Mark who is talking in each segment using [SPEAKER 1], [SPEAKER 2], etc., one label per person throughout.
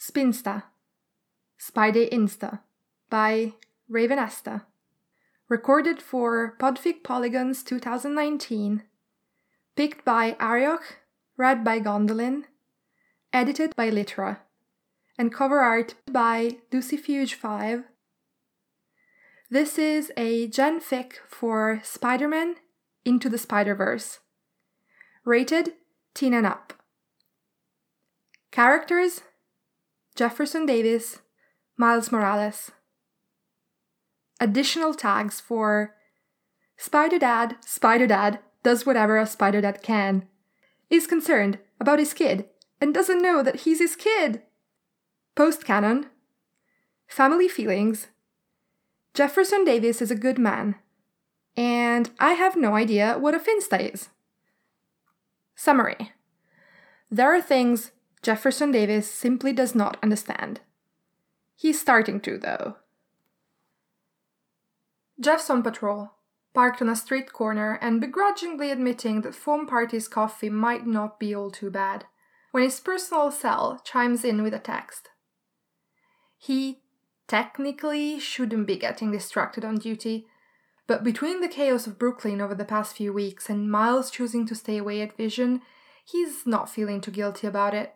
[SPEAKER 1] Spinsta, Spidey Insta, by Ravenesta. Recorded for Podfic Polygons 2019. Picked by Arioch, read by Gondolin, edited by Litra, and cover art by Lucifuge5. This is a Gen Fic for Spider-Man Into the Spider-Verse. Rated teen and up. Characters: Jefferson Davis, Miles Morales. Additional tags for Spider-Dad does whatever a Spider-Dad can, is concerned about his kid and doesn't know that he's his kid. Post-canon. Family feelings. Jefferson Davis is a good man. And I have no idea what a finsta is. Summary. There are things Jefferson Davis simply does not understand. He's starting to, though. Jeff's on patrol, parked on a street corner and begrudgingly admitting that Foam Party's coffee might not be all too bad, when his personal cell chimes in with a text. He technically shouldn't be getting distracted on duty, but between the chaos of Brooklyn over the past few weeks and Miles choosing to stay away at Vision, he's not feeling too guilty about it.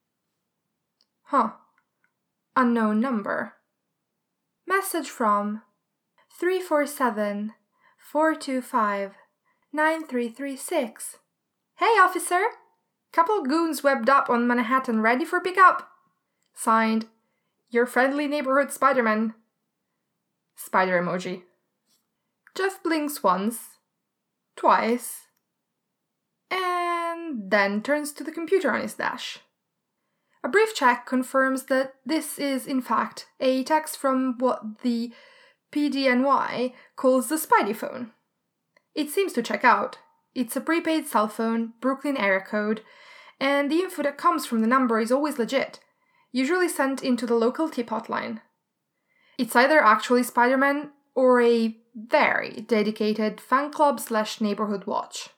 [SPEAKER 1] Unknown number. Message from 347-425-9336. Hey, officer! Couple goons webbed up on Manhattan ready for pickup. Signed, your friendly neighborhood Spider-Man. Spider emoji. Jeff blinks once, twice, and then turns to the computer on his dash. A brief check confirms that this is, in fact, a text from what the PDNY calls the Spidey phone. It seems to check out. It's a prepaid cell phone, Brooklyn area code, and the info that comes from the number is always legit, usually sent into the local tip hotline. It's either actually Spider-Man or a very dedicated fan club/neighborhood watch.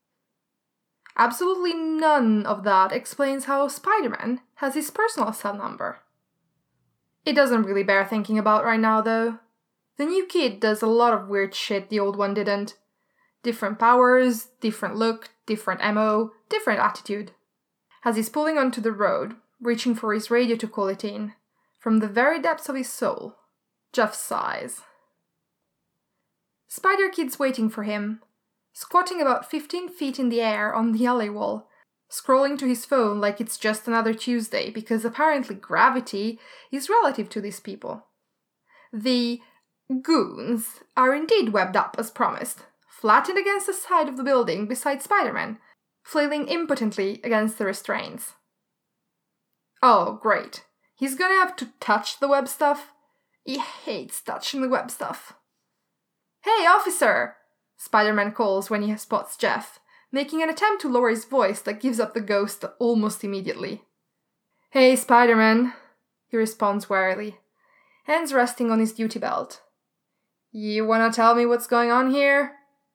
[SPEAKER 1] Absolutely none of that explains how Spider-Man has his personal cell number. It doesn't really bear thinking about right now, though. The new kid does a lot of weird shit the old one didn't. Different powers, different look, different MO, different attitude. As he's pulling onto the road, reaching for his radio to call it in, from the very depths of his soul, Jeff sighs. Spider-Kid's waiting for him, squatting about 15 feet in the air on the alley wall, scrolling to his phone like it's just another Tuesday because apparently gravity is relative to these people. The goons are indeed webbed up as promised, flattened against the side of the building beside Spider-Man, flailing impotently against the restraints. Oh, great. He's gonna have to touch the web stuff? He hates touching the web stuff. Hey, officer! Spider-Man calls when he spots Jeff, making an attempt to lower his voice that gives up the ghost almost immediately. Hey, Spider-Man, he responds warily, hands resting on his duty belt. You wanna tell me what's going on here?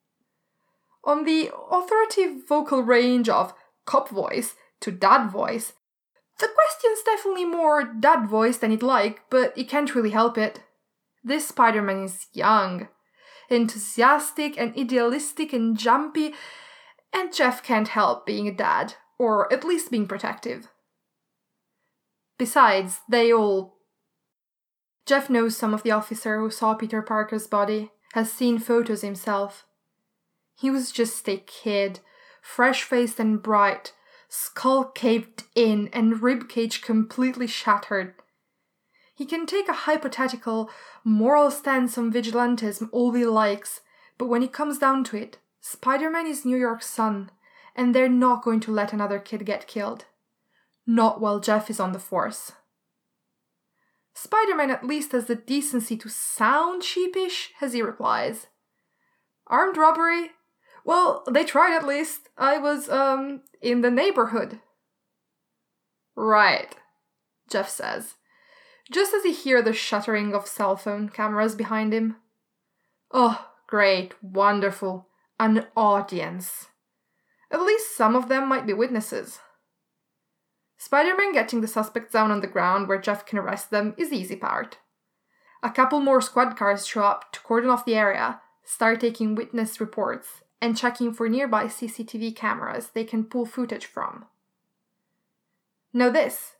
[SPEAKER 1] On the authoritative vocal range of cop voice to dad voice, the question's definitely more dad voice than he'd like, but he can't really help it. This Spider-Man is young, enthusiastic and idealistic and jumpy, and Jeff can't help being a dad, or at least being protective. Besides, Jeff knows some of the officer who saw Peter Parker's body, has seen photos himself. He was just a kid, fresh-faced and bright, skull caved in and ribcage completely shattered. He can take a hypothetical, moral stance on vigilantism all he likes, but when it comes down to it, Spider-Man is New York's son, and they're not going to let another kid get killed. Not while Jeff is on the force. Spider-Man at least has the decency to sound sheepish as he replies. Armed robbery? Well, they tried at least. I was, in the neighborhood. Right, Jeff says, just as he hears the shuttering of cell phone cameras behind him. Oh, great, wonderful, an audience. At least some of them might be witnesses. Spider-Man getting the suspects down on the ground where Jeff can arrest them is the easy part. A couple more squad cars show up to cordon off the area, start taking witness reports, and checking for nearby CCTV cameras they can pull footage from. Now this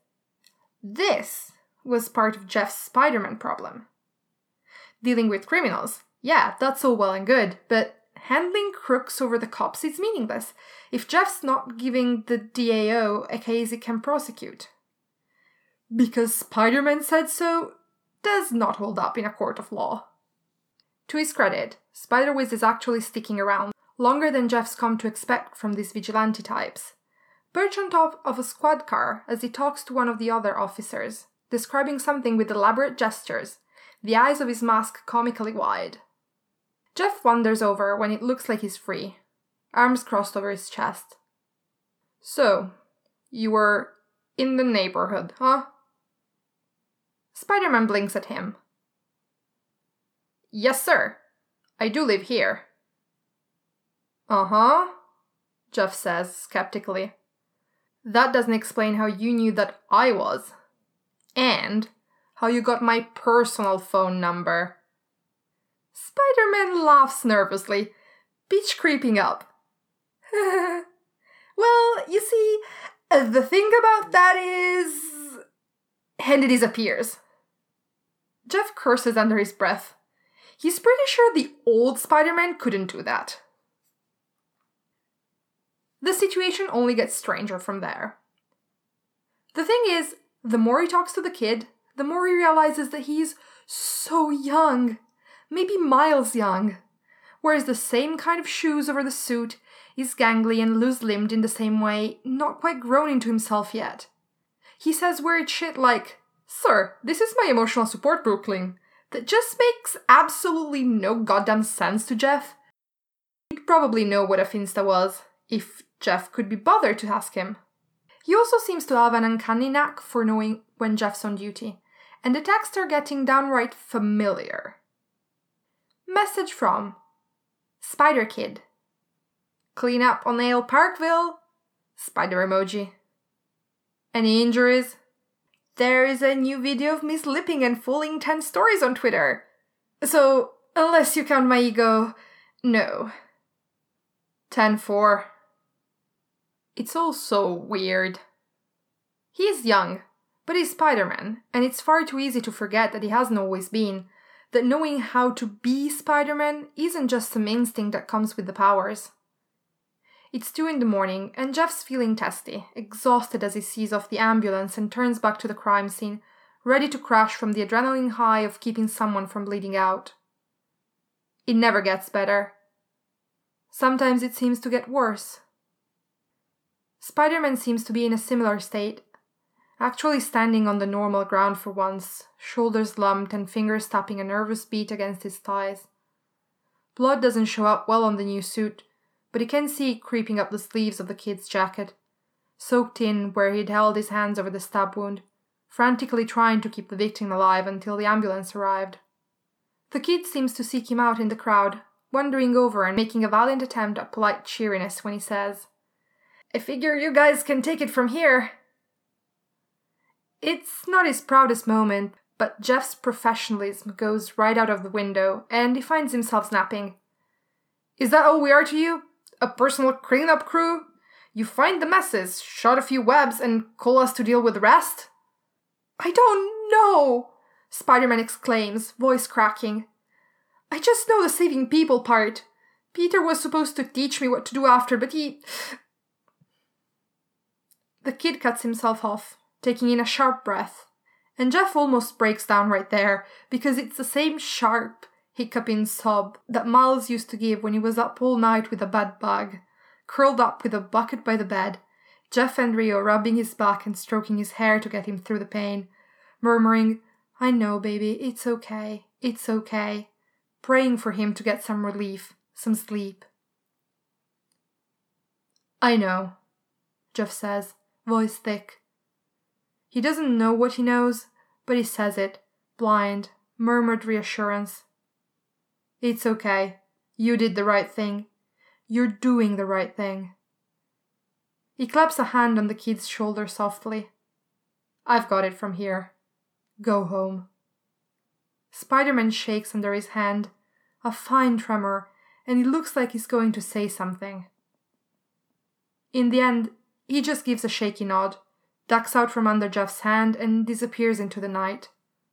[SPEAKER 1] was part of Jeff's Spider-Man problem. Dealing with criminals, yeah, that's all well and good, but handling crooks over the cops is meaningless if Jeff's not giving the DAO a case he can prosecute. Because Spider-Man said so does not hold up in a court of law. To his credit, Spider-Wiz is actually sticking around longer than Jeff's come to expect from these vigilante types. Perched on top of a squad car as he talks to one of the other officers, describing something with elaborate gestures, the eyes of his mask comically wide. Jeff wanders over when it looks like he's free, arms crossed over his chest. So, you were in the neighborhood, huh? Spider-Man blinks at him. Yes, sir. I do live here. Uh-huh, Jeff says skeptically. That doesn't explain how you knew that I was. And how you got my personal phone number. Spider-Man laughs nervously, pitch creeping up. Well, you see, the thing about that is... And he disappears. Jeff curses under his breath. He's pretty sure the old Spider-Man couldn't do that. The situation only gets stranger from there. The thing is, the more he talks to the kid, the more he realizes that he's so young. Maybe miles young. Wears the same kind of shoes over the suit, is gangly and loose-limbed in the same way, not quite grown into himself yet. He says weird shit like, "Sir, this is my emotional support Brooklyn," that just makes absolutely no goddamn sense to Jeff. He'd probably know what a Finsta was, if Jeff could be bothered to ask him. He also seems to have an uncanny knack for knowing when Jeff's on duty, and the texts are getting downright familiar. Message from Spider Kid. Clean up on Ale Parkville? Spider emoji. Any injuries? There is a new video of me slipping and falling 10 stories on Twitter. So, unless you count my ego, no. 10-4. It's all so weird. He is young, but he's Spider-Man, and it's far too easy to forget that he hasn't always been, that knowing how to be Spider-Man isn't just some instinct that comes with the powers. It's 2 a.m, and Jeff's feeling testy, exhausted as he sees off the ambulance and turns back to the crime scene, ready to crash from the adrenaline high of keeping someone from bleeding out. It never gets better. Sometimes it seems to get worse. Spider-Man seems to be in a similar state, actually standing on the normal ground for once, shoulders lumped and fingers tapping a nervous beat against his thighs. Blood doesn't show up well on the new suit, but he can see it creeping up the sleeves of the kid's jacket, soaked in where he'd held his hands over the stab wound, frantically trying to keep the victim alive until the ambulance arrived. The kid seems to seek him out in the crowd, wandering over and making a valiant attempt at polite cheeriness when he says, "I figure you guys can take it from here." It's not his proudest moment, but Jeff's professionalism goes right out of the window, and he finds himself snapping. "Is that all we are to you? A personal cleanup crew? You find the messes, shot a few webs, and call us to deal with the rest?" "I don't know," Spider-Man exclaims, voice cracking. "I just know the saving people part. Peter was supposed to teach me what to do after, but he..." The kid cuts himself off, taking in a sharp breath, and Jeff almost breaks down right there, because it's the same sharp, hiccuping sob that Miles used to give when he was up all night with a bad bug, curled up with a bucket by the bed, Jeff and Rio rubbing his back and stroking his hair to get him through the pain, murmuring, "I know, baby, it's okay, praying for him to get some relief, some sleep. "I know," Jeff says, voice thick. He doesn't know what he knows, but he says it, blind, murmured reassurance. "It's okay. You did the right thing. You're doing the right thing." He claps a hand on the kid's shoulder softly. I've got it from here. Go home. Spider-Man shakes under his hand, a fine tremor, and he looks like he's going to say something. In the end, he just gives a shaky nod, ducks out from under Jeff's hand, and disappears into the night.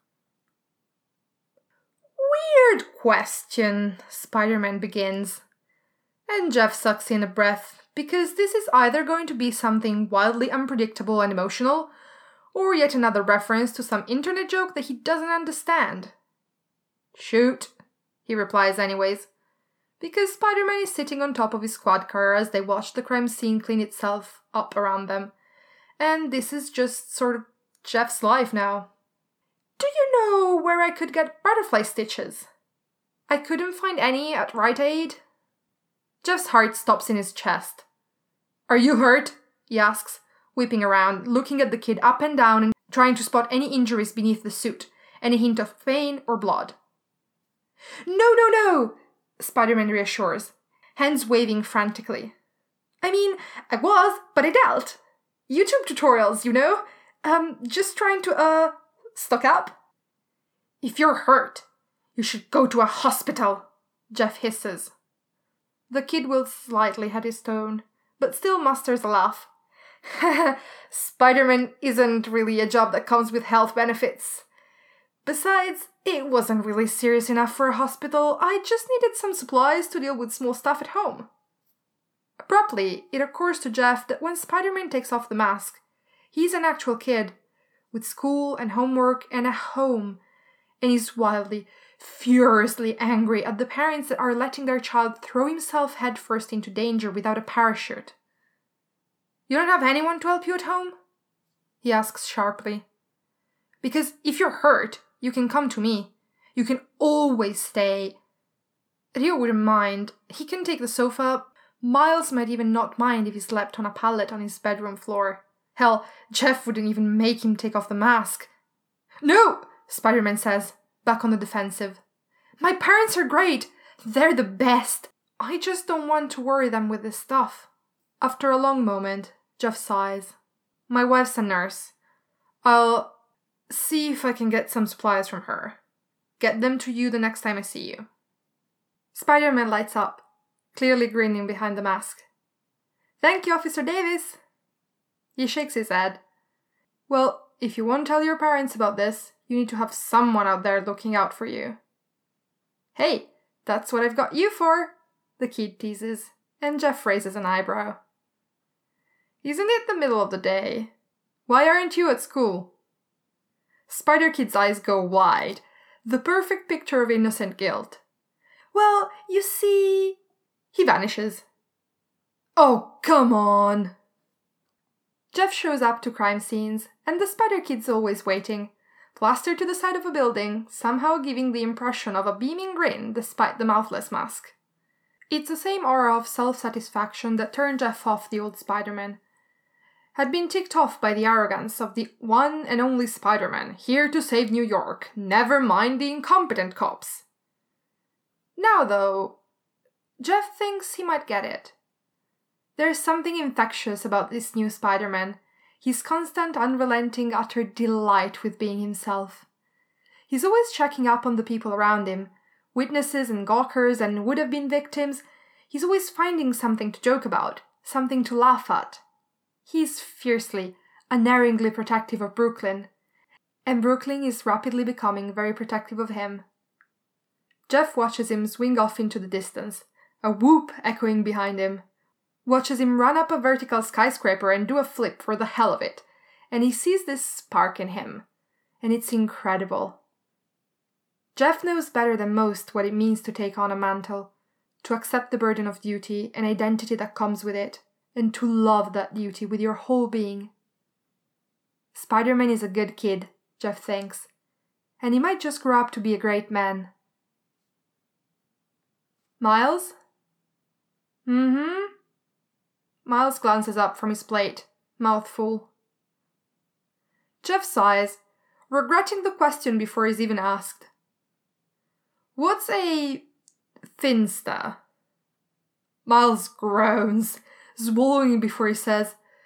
[SPEAKER 1] Weird question, Spider-Man begins. And Jeff sucks in a breath, because this is either going to be something wildly unpredictable and emotional, or yet another reference to some internet joke that he doesn't understand. Shoot, he replies anyways, because Spider-Man is sitting on top of his squad car as they watch the crime scene clean itself up around them. And this is just sort of Jeff's life now. Do you know where I could get butterfly stitches? I couldn't find any at Rite Aid. Jeff's heart stops in his chest. Are you hurt? He asks, whipping around, looking at the kid up and down and trying to spot any injuries beneath the suit, any hint of pain or blood. No, Spider-Man reassures, hands waving frantically. I mean, I was, but I dealt. YouTube tutorials, you know? Just trying to, stock up. If you're hurt, you should go to a hospital, Jeff hisses. The kid wilts slightly at his tone, but still musters a laugh. Spider-Man isn't really a job that comes with health benefits. Besides, it wasn't really serious enough for a hospital. I just needed some supplies to deal with small stuff at home. Abruptly, it occurs to Jeff that when Spider-Man takes off the mask, he's an actual kid, with school and homework and a home, and he's wildly, furiously angry at the parents that are letting their child throw himself headfirst into danger without a parachute. You don't have anyone to help you at home? He asks sharply. Because if you're hurt, you can come to me. You can always stay. Rio wouldn't mind. He can take the sofa. Miles might even not mind if he slept on a pallet on his bedroom floor. Hell, Jeff wouldn't even make him take off the mask. No, Spider-Man says, back on the defensive. My parents are great. They're the best. I just don't want to worry them with this stuff. After a long moment, Jeff sighs. My wife's a nurse. I'll see if I can get some supplies from her. Get them to you the next time I see you. Spider-Man lights up, clearly grinning behind the mask. Thank you, Officer Davis. He shakes his head. Well, if you won't tell your parents about this, you need to have someone out there looking out for you. Hey, that's what I've got you for, the kid teases, and Jeff raises an eyebrow. Isn't it the middle of the day? Why aren't you at school? Spider-Kid's eyes go wide, the perfect picture of innocent guilt. Well, you see... He vanishes. Oh, come on! Jeff shows up to crime scenes, and the Spider-Kid's always waiting, plastered to the side of a building, somehow giving the impression of a beaming grin despite the mouthless mask. It's the same aura of self-satisfaction that turned Jeff off the old Spider-Man. Had been ticked off by the arrogance of the one and only Spider-Man, here to save New York, never mind the incompetent cops. Now, though, Jeff thinks he might get it. There's something infectious about this new Spider-Man, his constant, unrelenting, utter delight with being himself. He's always checking up on the people around him, witnesses and gawkers and would-have-been victims. He's always finding something to joke about, something to laugh at. He's fiercely, unerringly protective of Brooklyn, and Brooklyn is rapidly becoming very protective of him. Jeff watches him swing off into the distance, a whoop echoing behind him. Watches him run up a vertical skyscraper and do a flip for the hell of it, and he sees this spark in him, and it's incredible. Jeff knows better than most what it means to take on a mantle, to accept the burden of duty and identity that comes with it, and to love that duty with your whole being. Spider-Man is a good kid, Jeff thinks, and he might just grow up to be a great man. Miles? Mm-hmm. Miles glances up from his plate, mouth full. Jeff sighs, regretting the question before he's even asked. What's a finsta? Miles groans, swallowing before he says,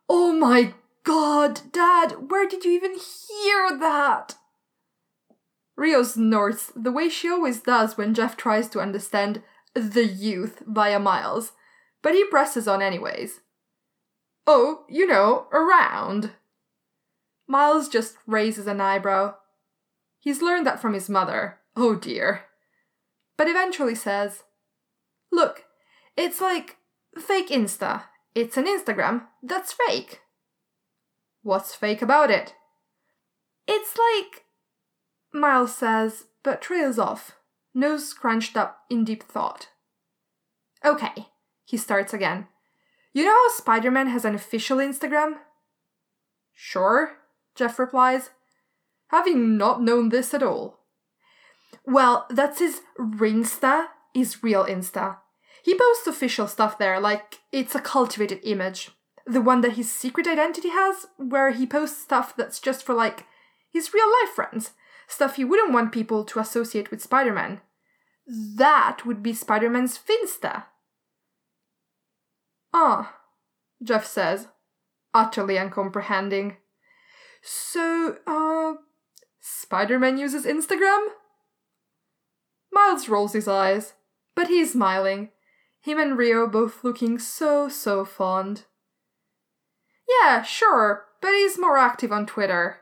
[SPEAKER 1] Oh my god, Dad, where did you even hear that? Rio snorts the way she always does when Jeff tries to understand the youth via Miles, but he presses on anyways. Oh, you know, around. Miles just raises an eyebrow. He's learned that from his mother. Oh dear. But eventually says, look, it's like fake Insta. It's an Instagram that's fake. What's fake about it? It's like... Miles says, but trails off, nose scrunched up in deep thought. Okay, he starts again. You know how Spider-Man has an official Instagram? Sure, Jeff replies, having not known this at all. Well, that's his Rinsta, his real Insta. He posts official stuff there, like it's a cultivated image. The one that his secret identity has, where he posts stuff that's just for, like, his real-life friends. Stuff he wouldn't want people to associate with Spider-Man. That would be Spider-Man's Finsta. Ah, Jeff says, utterly uncomprehending. So, Spider-Man uses Instagram? Miles rolls his eyes, but he's smiling. Him and Rio both looking so fond. Yeah, sure, but he's more active on Twitter.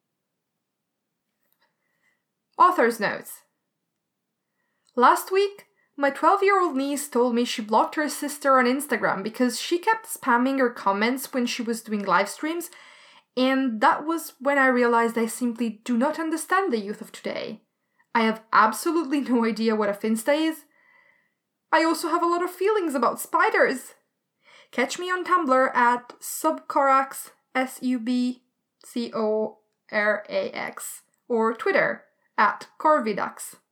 [SPEAKER 1] Author's notes. Last week, my 12-year-old niece told me she blocked her sister on Instagram because she kept spamming her comments when she was doing live streams, and that was when I realized I simply do not understand the youth of today. I have absolutely no idea what a Finsta is. I also have a lot of feelings about spiders. Catch me on Tumblr at Subcorax, SUBCORAX, or Twitter at Corvidax.